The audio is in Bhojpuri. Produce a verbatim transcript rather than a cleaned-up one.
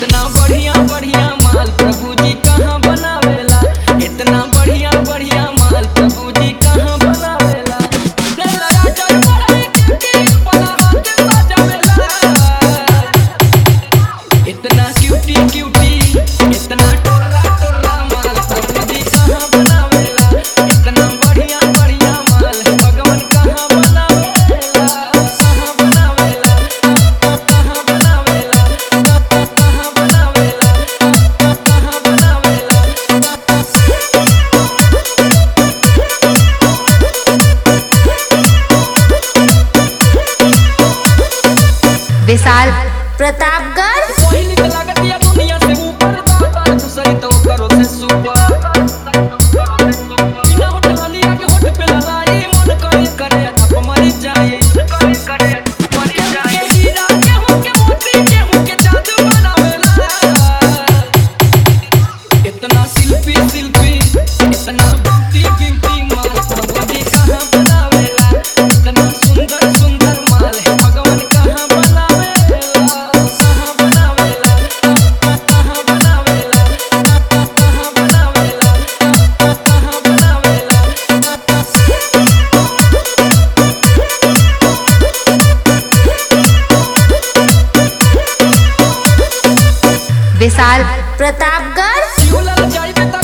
इतना बढ़िया बढ़िया माल प्रभु जी कहाँ बनावेला। इतना बढ़िया बढ़िया माल प्रभु जी कहाँ बनावेला। इतना क्यूटी क्यूटी इतना टोला टोला माल प्रभु जी कहाँ बनावेला। इतना बढ़िया बढ़िया माल भगवान कहाँ बनावेला। कहाँ बनावेला कहाँ बनावेला कहाँ बनावेला कहाँ बनावेला। विशाल प्रतापगढ़। पहिली के लागतिया दुनिया से ऊपर दाता दूसरी तो करो से सुपर। बिना होठ लालिया के होठ पे ललाई मन करे करे थप मर जाए करे करे मर जाए। हीरा गेहूं के मोती गेहूं के जादू बनावेला। इतना शिल्पी शिल्पी इतना ब्यूटी ब्यूटी माल प्रभु जी कहाँ बनावेला। इतना सुंदर सुंदर माल है भगवान कहाँ बनावेला। कहाँ बनावेला कहाँ बनावेला कहाँ बनावेला कहाँ बनावेला। विशाल प्रतापगढ़। शिवलाल जाई बेटा